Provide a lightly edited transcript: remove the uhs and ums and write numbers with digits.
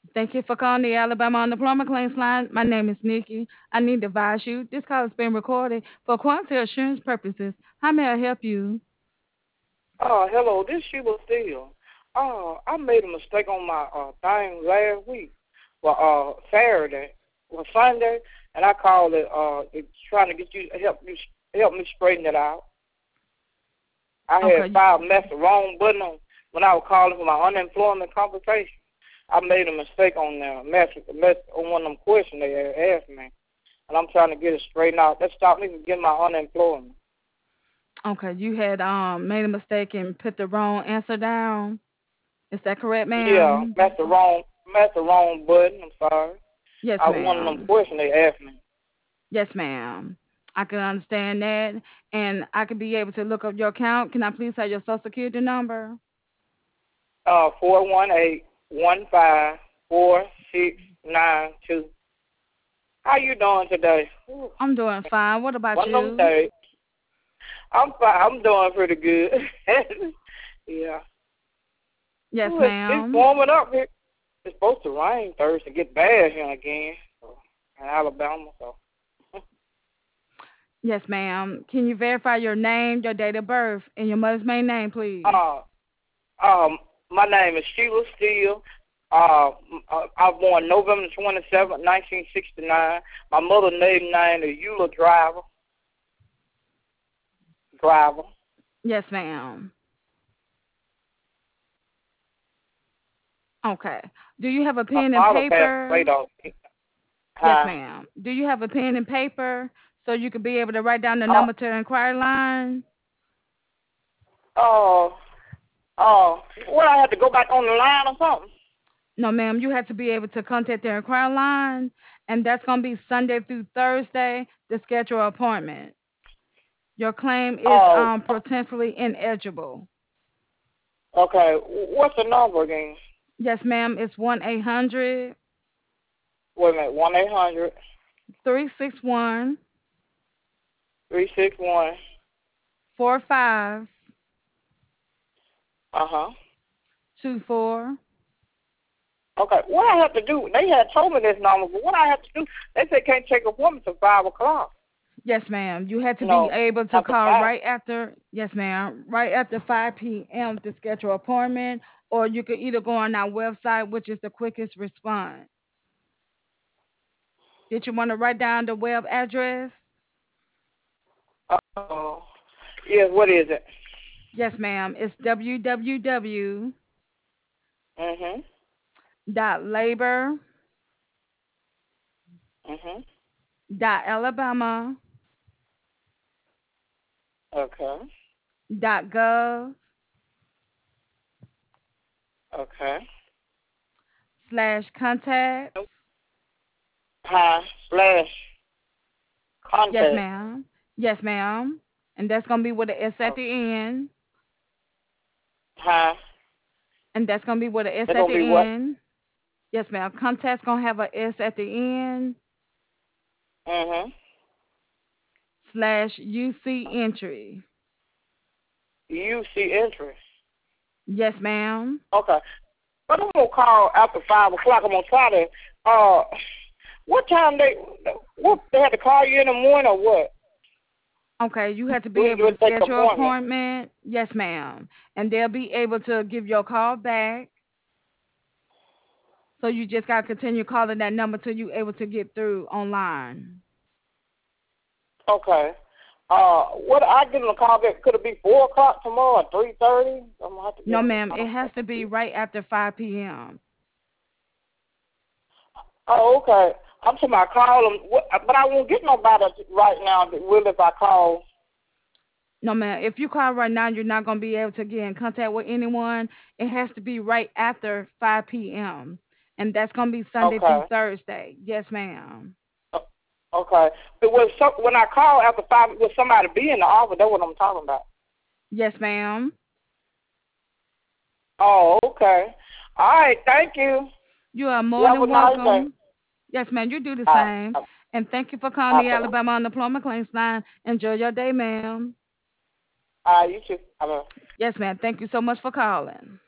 Thank you for calling the Alabama Unemployment Claims Line. My name is Nikki. I need to advise you this call is being recorded for quality assurance purposes. How may I help you? Hello, this Sheila Steele. I made a mistake on my thing last week. Well, Saturday, Sunday, and I called it trying to get you help me straighten it out. I had Okay, filed messed the wrong button on when I was calling for my unemployment compensation. I made a mistake on there, mess on one of them questions they had asked me, and I'm trying to get it straightened out. That stopped me from getting my unemployment. okay, you had made a mistake and put the wrong answer down. Is that correct, Yeah, ma'am? messed the wrong button. I'm sorry. Yes, I one of them ma'am. questions they asked me. Yes, ma'am. I can understand that, and I can be able to look up your account. Can I please have your social security number? 418-154-692. How you doing today? Ooh, I'm doing fine. What about one of them you? days. I'm fine. I'm doing pretty good. Yeah. Yes, Ooh, it's ma'am. warming up here. It's supposed to rain Thursday, get bad here again in Alabama. So, Yes, ma'am. Can you verify your name, your date of birth, and your mother's maiden name, please? uh, um, my name is Sheila Steele. Uh, I was born November 27th, 1969. My mother's maiden name is Eula Driver. Driver. Yes, ma'am. Okay. Do you have a My pen and father passed away paper? though. Yes, Huh? ma'am. Do you have a pen and paper so you could be able to write down the Uh, number to the inquiry line? oh, oh. Well, I had to go back on the line or something. No, ma'am. You have to be able to contact the inquiry line, and that's going to be Sunday through Thursday to schedule an appointment. Your claim is Oh, potentially ineligible. okay. What's the number again? Yes, ma'am. It's 1-800 Wait a minute. 1-800 361 361. 4524. Uh-huh. Okay. What I have to do? They had told me this number, but what I have to do? They said can't take appointments till 5 o'clock. Yes, ma'am. You had to be No, able to after call five. right after, yes, ma'am, right after 5 p.m. to schedule an appointment, or you could either go on our website, which is the quickest response. Did you want to write down the web address? Oh. Yes. What is it? Yes, ma'am. It's www.labor Mhm. Mhm. Alabama Okay. gov Okay. slash contacts. Hi. Slash Yes, contact. ma'am. Yes, ma'am. And that's gonna be with a S at Oh. the end. Hi. And that's gonna be with a S They're at gonna the be what? end. Yes, ma'am. Contact's gonna have a S at the end Mhm. slash UC entry. You see interest. Yes, ma'am. Okay. But I'm gonna call after 5 o'clock. I'm gonna try to. Uh, what time they had to call you in the morning or what? Okay, you have to be We able to just take an schedule an appointment. appointment. Yes, ma'am. And they'll be able to give you a call back. So you just gotta continue calling that number till you able to get through online. Okay. What I give them a call back? Could it be 4 o'clock tomorrow or 3:30? I'm gonna have to give No, them ma'am. a It call. has to be right after 5 p.m. Oh, okay. I'm talking about call them, but I won't get nobody right now. Will if I call? No, ma'am. If you call right now, you're not gonna be able to get in contact with anyone. It has to be right after 5 p.m. And that's gonna be Sunday through Okay. Thursday. Yes, ma'am. O- Okay. But when I call after 5, will somebody be in the office? That's what I'm talking about. Yes, ma'am. Oh, okay. All right. Thank you. You are You more have a than nice day. welcome. Yes, ma'am. You do the All same. right. And thank you for calling All the right. Alabama Unemployment Claims Line. Enjoy your day, ma'am. All right. You too. Bye. Yes, ma'am. Thank you so much for calling.